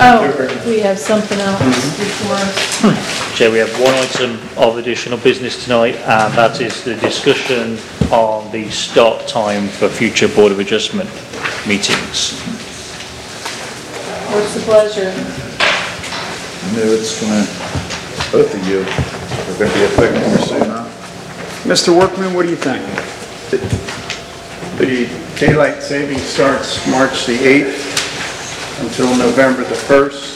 Oh, we have something else before us. Chair, we have one item of additional business tonight, and that is the discussion on the start time for future Board of Adjustment meetings. What's the pleasure? No, it's gonna, both of you are gonna be affected here soon, huh? Mr. Workman, what do you think? The daylight saving starts March the 8th until November the 1st.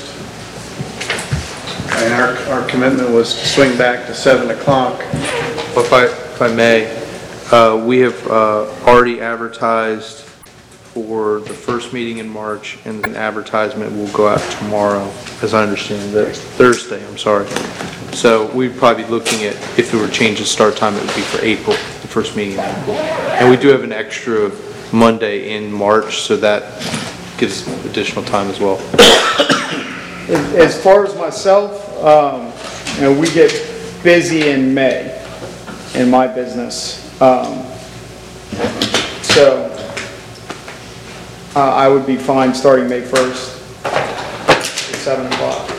And our commitment was to swing back to 7 o'clock. If I may, we have already advertised for the first meeting in March, and the advertisement will go out tomorrow, as I understand it, Thursday, I'm sorry. So we'd probably be looking at, if it were changed to start time, it would be for April, the first meeting in April. And we do have an extra Monday in March, so that gives additional time as well. As far as myself, we get busy in May in my business. So I would be fine starting May 1st at 7 o'clock.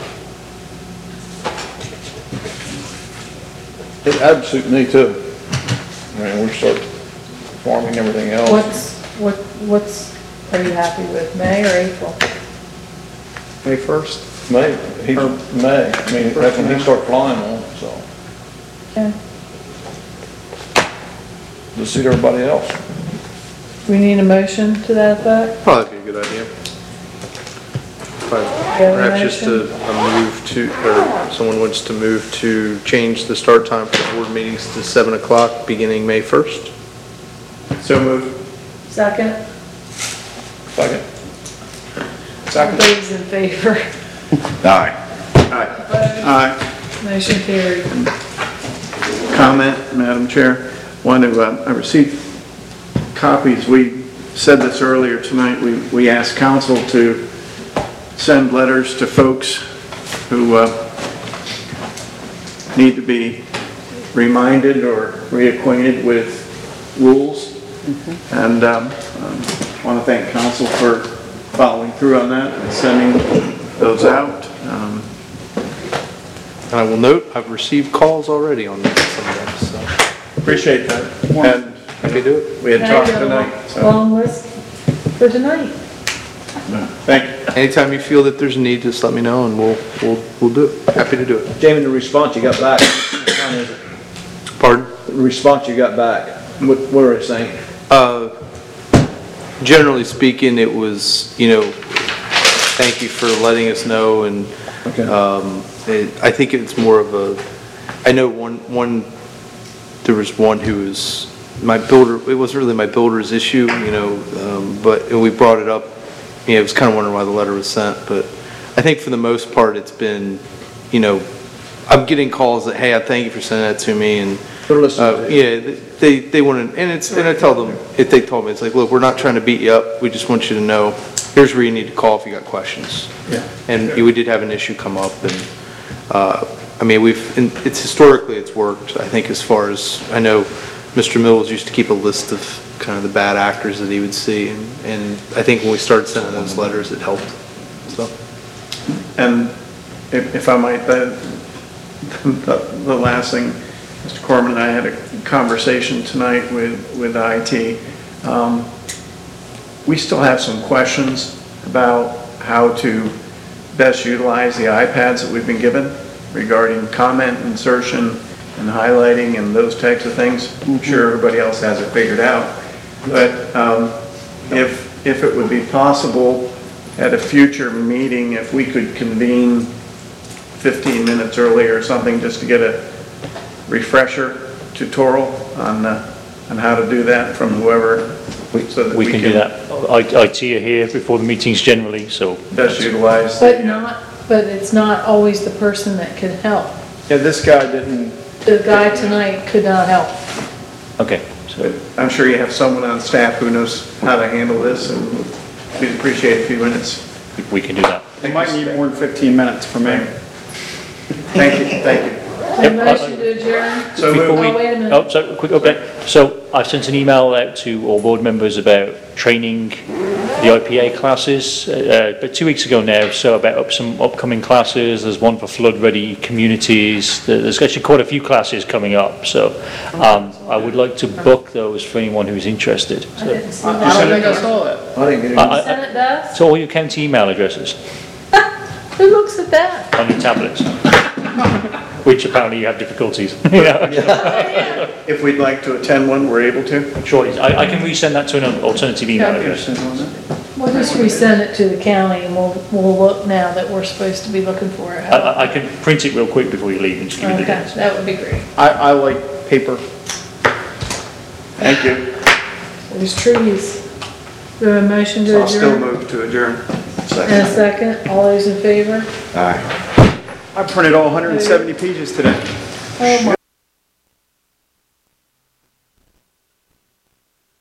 That'd suit me too. I mean, we start farming everything else. Are you happy with May or April? May 1st? May, May, I mean, that's when he start flying on, so. Okay. To suit everybody else. We need a motion to that effect? Probably be a good idea. Perhaps just to move to, or someone wants to move to change the start time for board meetings to 7 o'clock beginning May 1st. So moved. Second? Second. All those in favor? Aye. Opposed? Aye. Motion carried. Comment, Madam Chair. I received copies. We said this earlier tonight. We asked council to send letters to folks who need to be reminded or reacquainted with rules. And I want to thank council for following through on that and sending those out. And I will note, I've received calls already on some of them, so. Appreciate that. And Happy to do it. we had Now talked you got a tonight. So long list for tonight. thank you. Anytime you feel that there's a need, just let me know and we'll do it. Happy to do it. Jamie, the response you got back, what time is it? Pardon? The response you got back, what are they saying? Generally speaking, it was, thank you for letting us know, and I think it's more of a, I know there was one who was my builder, it wasn't really my builder's issue, but we brought it up, I was kind of wondering why the letter was sent, but I think for the most part it's been, I'm getting calls that, hey, I thank you for sending that to me, and they want to, and I tell them, if they told me, it's like, look, we're not trying to beat you up, we just want you to know, here's where you need to call if you got questions. Yeah. And we did have an issue come up, and it's historically it's worked, I think, as far as, I know Mr. Mills used to keep a list of kind of the bad actors that he would see, and I think when we started sending those letters, it helped, so. And if I might, the last thing, Mr. Corman and I had a conversation tonight with IT. We still have some questions about how to best utilize the iPads that we've been given regarding comment insertion and highlighting and those types of things. I'm sure everybody else has it figured out. But if it would be possible at a future meeting, if we could convene 15 minutes earlier or something, just to get a refresher tutorial on how to do that from whoever, so that We can do that. IT are here before the meetings generally, so. best utilize. But it's not always the person that can help. Yeah, this guy didn't. The guy tonight could not help. Okay. So I'm sure you have someone on staff who knows how to handle this, and we'd appreciate a few minutes. we can do that. They might need more than 15 minutes from me. Thank you, thank you. A motion to adjourn? So Before moved. Oh, wait a minute. Oh, so quick update. So I've sent an email out to all board members about training the IPA classes, but 2 weeks ago now, so about some upcoming classes. There's one for flood-ready communities. There's actually quite a few classes coming up, so I would like to book those for anyone who's interested. I So, didn't see I that. don't think I saw that. I didn't get it. I- Send it to us? to all your county email addresses Who looks at that? on your tablets, which apparently you have difficulties. Yeah. If we'd like to attend one, we're able to. Sure, I can resend that to an alternative email address. We'll just resend it to the county and we'll look now that we're supposed to be looking for it. I can print it real quick before you leave and just give you the Okay, dates. that would be great. I like paper. Thank you. There's trees. Do we have a motion to I'll still adjourn? move to adjourn. And a second, all those in favor? I printed all 170 pages today. Oh my